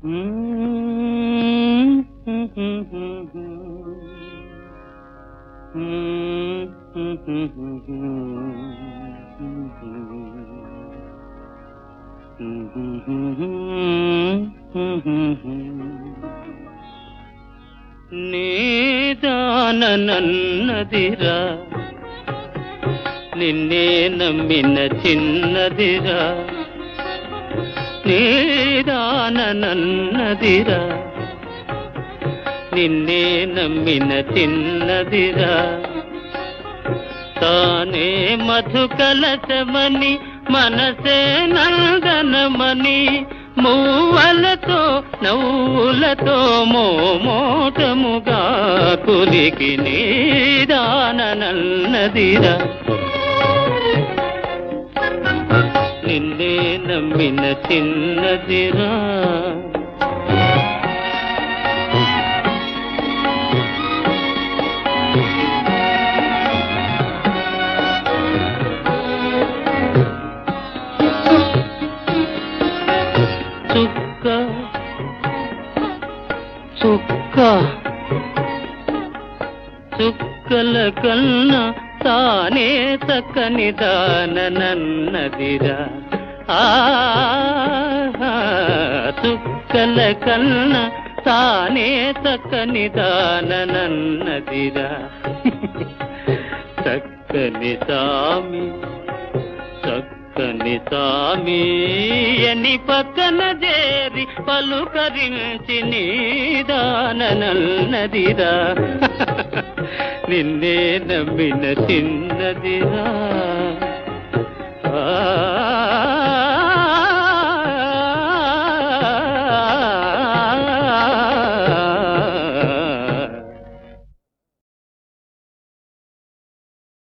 నీదానన్నదిరా నిన్నే నమ్మిన చిన్నదిరా, నీదానన్నదిరా నిన్నే నమ్మిన చిన్నదిరా. తానే మధుకలశమని మనసే నందనమని మూవలతో నవ్వులతో మోమోటముగా కులికి నీదానన్నదిరా నిన్నే నమ్మిన చిన్నదిరా. చుక్క చుక్క చుక్కల కన్నా తానే చక్కని దానన్నదిరా. చుక్కల కన్నా తానే చక్కని దానన్నదిరా. చక్కని సామి చక్కని సామి అని పక్కన చేరి పలుకరించి నీదానన్నదిరా నిన్నే నమ్మిన చిన్నదిరా.